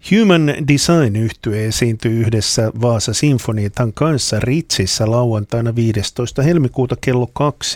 Human Design Yhtye esiintyy yhdessä Vaasa Sinfonietan kanssa Ritsissä lauantaina 15. helmikuuta kello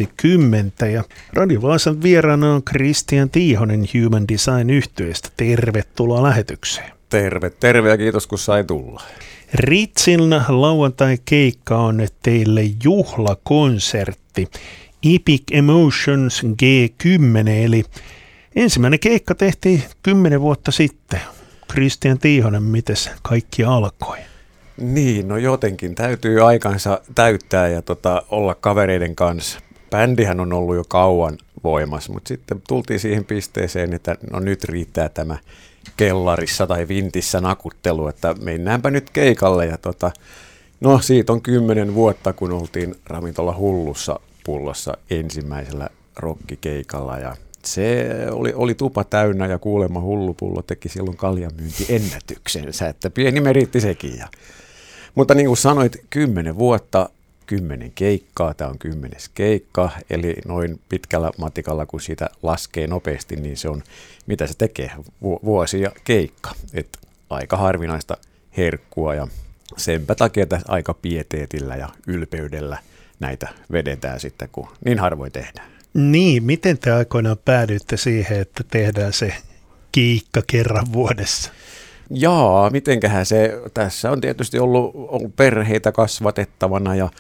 20. Ja Radio Vaasan vieraana on Kristian Tiihonen Human Design Yhtyeestä. Tervetuloa lähetykseen. Terve ja kiitos kun sai tulla. Ritsin lauantai-keikka on teille juhlakonsertti. Epic Emotions G10, eli ensimmäinen keikka tehtiin 10 vuotta sitten. Kristian Tiihonen, miten kaikki alkoi? Niin, no jotenkin täytyy aikansa täyttää ja olla kavereiden kanssa. Bändihän on ollut jo kauan voimassa, mutta sitten tultiin siihen pisteeseen, että no nyt riittää tämä kellarissa tai vintissä nakuttelu, että mennäänpä nyt keikalle. Ja no siitä on 10 vuotta, kun oltiin ravintola Hullussa pullossa ensimmäisellä rokkikeikalla ja se oli tupa täynnä ja kuulemma Hullupullo teki silloin kaljanmyyntiennätyksensä, että pieni meritti sekin. Mutta niin kuin sanoit, 10 vuotta, 10 keikkaa, tämä on 10. keikka, eli noin pitkällä matikalla kun siitä laskee nopeasti, niin se on, mitä se tekee, vuosi ja keikka. Et aika harvinaista herkkua ja senpä takia tässä aika pieteetillä ja ylpeydellä näitä vedetään sitten, kun niin harvoin tehdään. Niin, miten te aikoinaan päädyitte siihen, että tehdään se keikka kerran vuodessa? Jaa, mitenköhän se, tässä on tietysti ollut perheitä kasvatettavana ja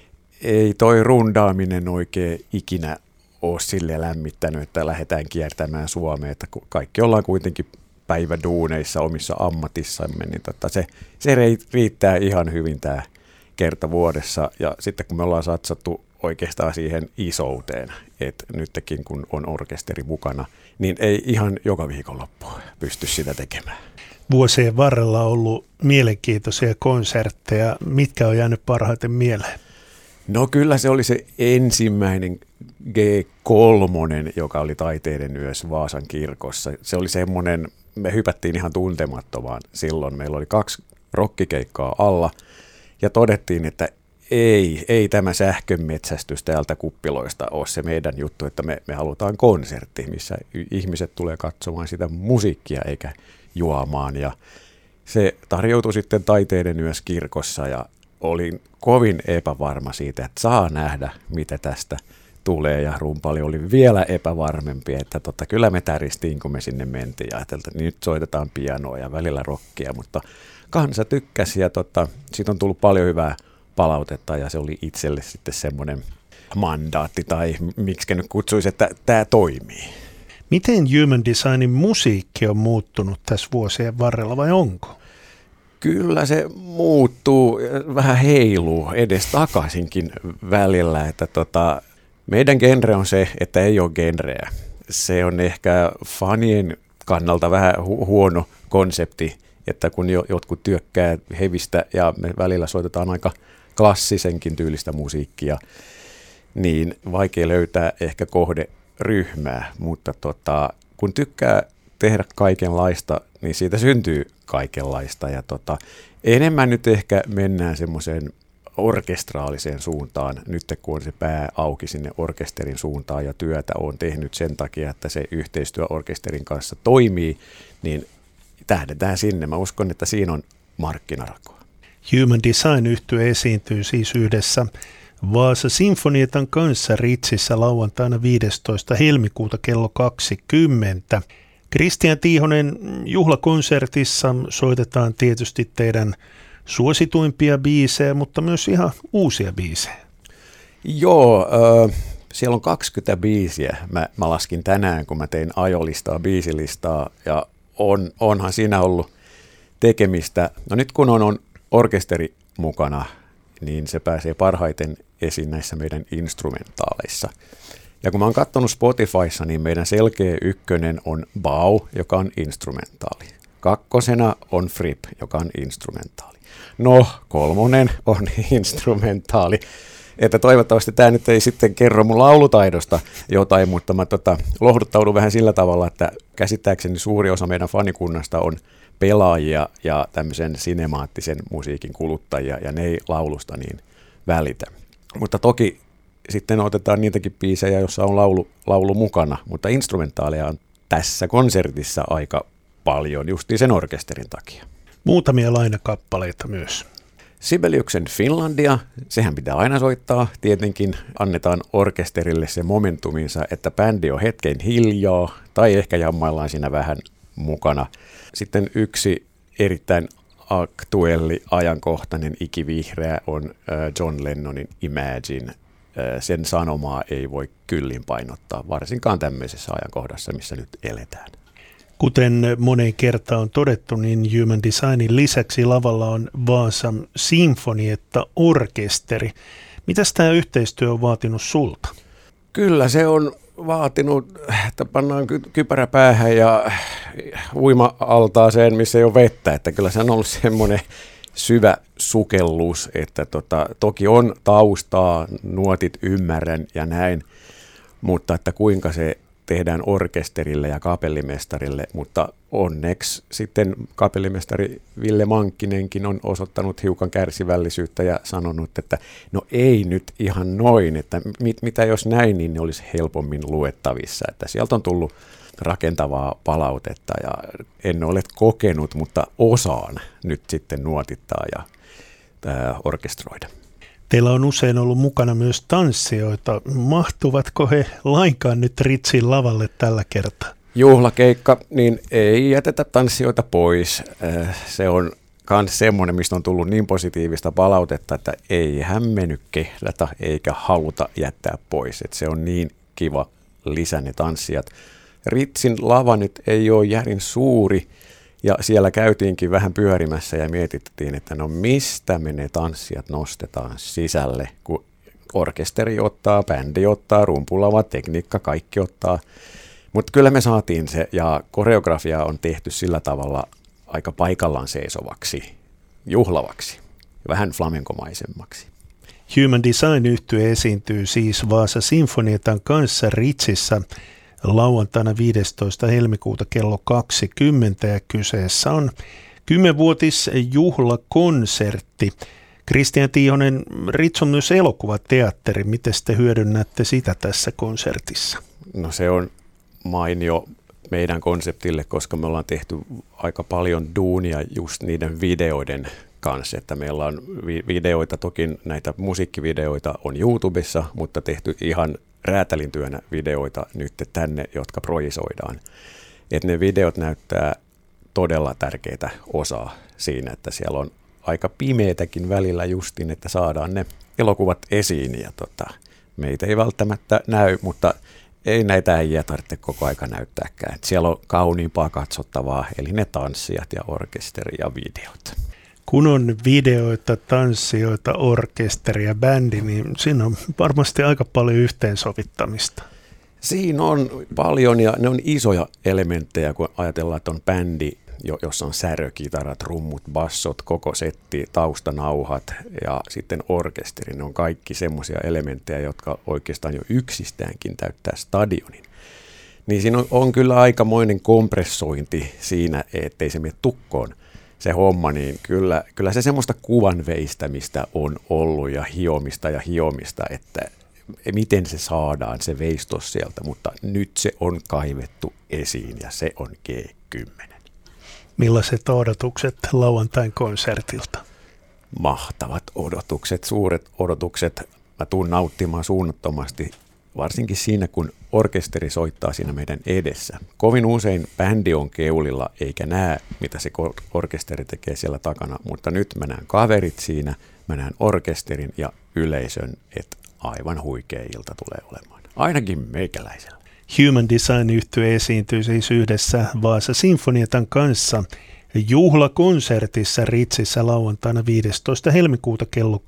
ei toi rundaaminen oikein ikinä ole sille lämmittänyt, että lähdetään kiertämään Suomea, että kaikki ollaan kuitenkin päiväduuneissa omissa ammatissamme, niin se riittää ihan hyvin tämä kerta vuodessa ja sitten kun me ollaan satsattu oikeastaan siihen isouteen, että nytkin kun on orkesteri mukana, niin ei ihan joka viikonloppu pysty sitä tekemään. Vuosien varrella on ollut mielenkiintoisia konsertteja. Mitkä on jäänyt parhaiten mieleen? No kyllä se oli se ensimmäinen G3, joka oli Taiteiden yössä Vaasan kirkossa. Se oli semmoinen, me hypättiin ihan tuntemattomaan silloin. Meillä oli 2 rokkikeikkaa alla ja todettiin, että ei tämä sähkömetsästys täältä kuppiloista ole se meidän juttu, että me halutaan konsertti, missä ihmiset tulee katsomaan sitä musiikkia eikä juomaan. Ja se tarjoutui sitten Taiteiden yössä kirkossa ja olin kovin epävarma siitä, että saa nähdä, mitä tästä tulee. Ja rumpali oli vielä epävarmempi, että kyllä me täristiin, kun me sinne mentiin ja ajateltiin, että nyt soitetaan pianoa ja välillä rockia, mutta kansa tykkäsi ja siitä on tullut paljon hyvää palautetta ja se oli itselle sitten semmoinen mandaatti tai miksi nyt kutsuisi, että tämä toimii. Miten Human Designin musiikki on muuttunut tässä vuosien varrella vai onko? Kyllä se muuttuu, vähän heiluu edes takaisinkin välillä, että meidän genre on se, että ei ole genreä. Se on ehkä fanien kannalta vähän huono konsepti, että kun jotkut työkkää hevistä ja me välillä soitetaan aika klassisenkin tyylistä musiikkia, niin vaikea löytää ehkä kohderyhmää, mutta kun tykkää tehdä kaikenlaista, niin siitä syntyy kaikenlaista ja enemmän nyt ehkä mennään semmoiseen orkestraaliseen suuntaan, nyt kun on se pää auki sinne orkesterin suuntaan ja työtä on tehnyt sen takia, että se yhteistyö orkesterin kanssa toimii, niin tähdetään sinne. Mä uskon, että siinä on markkinarakoa. Human Design Yhtye esiintyy siis yhdessä Vaasa Sinfonietan kanssa Ritsissä lauantaina 15. helmikuuta kello 20. Kristian Tiihonen, juhlakonsertissa soitetaan tietysti teidän suosituimpia biisejä, mutta myös ihan uusia biisejä. Joo, siellä on 20 biisiä. Mä laskin tänään, kun mä tein ajolistaa, biisilistaa ja onhan siinä ollut tekemistä. No nyt kun on orkesteri mukana, niin se pääsee parhaiten esiin näissä meidän instrumentaaleissa. Ja kun mä oon katsonut Spotifyssa, niin meidän selkeä ykkönen on Bau, joka on instrumentaali. 2. on Fripp, joka on instrumentaali. No, 3. on instrumentaali. Että toivottavasti tämä nyt ei sitten kerro mun laulutaidosta jotain, mutta mä lohduttaudun vähän sillä tavalla, että käsittääkseni suuri osa meidän fanikunnasta on pelaajia ja tämmöisen sinemaattisen musiikin kuluttajia, ja ne ei laulusta niin välitä. Mutta toki sitten otetaan niitäkin biisejä, joissa on laulu mukana, mutta instrumentaaleja on tässä konsertissa aika paljon justiin sen orkesterin takia. Muutamia lainakappaleita myös. Sibeliuksen Finlandia, sehän pitää aina soittaa. Tietenkin annetaan orkesterille se momentuminsa, että bändi on hetken hiljaa tai ehkä jammaillaan siinä vähän mukana. Sitten yksi erittäin aktuelli, ajankohtainen, ikivihreä on John Lennonin Imagine. Sen sanomaa ei voi kyllin painottaa, varsinkaan tämmöisessä ajankohdassa, missä nyt eletään. Kuten moneen kertaan on todettu, niin Human Designin lisäksi lavalla on Vaasa Sinfonietta-orkesteri. Mitäs tämä yhteistyö on vaatinut sulta? Kyllä se on vaatinut, että pannaan kypärä päähän ja uima-altaaseen, missä ei ole vettä. Että kyllä se on ollut semmoinen syvä sukellus, että toki on taustaa, nuotit ymmärrän ja näin, mutta että kuinka se tehdään orkesterille ja kapellimestarille, mutta onneksi sitten kapellimestari Ville Mankkinenkin on osoittanut hiukan kärsivällisyyttä ja sanonut, että no ei nyt ihan noin, että mitä jos näin, niin ne olisi helpommin luettavissa, että sieltä on tullut rakentavaa palautetta ja en ole kokenut, mutta osaan nyt sitten nuotittaa ja orkestroida. Teillä on usein ollut mukana myös tanssijoita. Mahtuvatko he lainkaan nyt Ritsin lavalle tällä kertaa? Juhlakeikka, niin ei jätetä tanssijoita pois. Se on myös semmoinen, mistä on tullut niin positiivista palautetta, että eihän me nyt kehdata eikä haluta jättää pois. Että se on niin kiva lisä ne tanssijat. Ritsin lava nyt ei ole järin suuri. Ja siellä käytiinkin vähän pyörimässä ja mietittiin, että no mistä me ne tanssijat nostetaan sisälle, kun orkesteri ottaa, bändi ottaa, rumpulava, tekniikka, kaikki ottaa. Mutta kyllä me saatiin se ja koreografia on tehty sillä tavalla aika paikallaan seisovaksi, juhlavaksi, vähän flamenkomaisemmaksi. Human Design-yhtye esiintyy siis Vaasa Sinfonietan kanssa Ritsissä lauantaina 15. helmikuuta kello 20 ja kyseessä on 10-vuotisjuhlakonsertti. Kristian Tiihonen, Rits on myös elokuvateatteri. Miten te hyödynnätte sitä tässä konsertissa? No se on mainio meidän konseptille, koska me ollaan tehty aika paljon duunia just niiden videoiden kanssa, että meillä on videoita, toki näitä musiikkivideoita on YouTubessa, mutta tehty ihan räätälintyönä videoita nyt tänne, jotka projisoidaan. Että ne videot näyttää todella tärkeitä osaa siinä, että siellä on aika pimeätäkin välillä justin, että saadaan ne elokuvat esiin. Ja meitä ei välttämättä näy, mutta ei näitä äijä tarvitse koko aika näyttääkään. Et siellä on kauniimpaa katsottavaa, eli ne tanssijat ja orkesteri ja videot. Kun on videoita, tanssijoita, orkesteri ja bändi, niin siinä on varmasti aika paljon yhteensovittamista. Siinä on paljon ja ne on isoja elementtejä, kun ajatellaan, että on bändi, jossa on särökitarat, rummut, bassot, koko setti, taustanauhat ja sitten orkesteri. Ne on kaikki semmoisia elementtejä, jotka oikeastaan jo yksistäänkin täyttää stadionin. Niin siinä on kyllä aikamoinen kompressointi siinä, ettei se mene tukkoon se homma, niin kyllä se semmoista kuvan veistämistä on ollut ja hiomista, että miten se saadaan se veistos sieltä, mutta nyt se on kaivettu esiin ja se on G10. Millaiset odotukset lauantain konsertilta? Mahtavat odotukset, suuret odotukset. Mä tuun nauttimaan suunnattomasti, varsinkin siinä, kun orkesteri soittaa siinä meidän edessä. Kovin usein bändi on keulilla eikä näe, mitä se orkesteri tekee siellä takana, mutta nyt mä näen kaverit siinä, mä näen orkesterin ja yleisön, että aivan huikea ilta tulee olemaan. Ainakin meikäläisellä. Human Design-yhtye esiintyy siis yhdessä Vaasa Sinfonietan kanssa juhlakonsertissa Ritsissä lauantaina 15. helmikuuta kello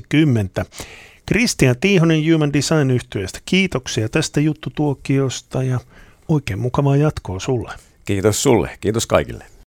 20. Kristian Tiihonen Human Design-yhtyeestä, kiitoksia tästä juttutuokiosta ja oikein mukavaa jatkoa sulle. Kiitos sulle, kiitos kaikille.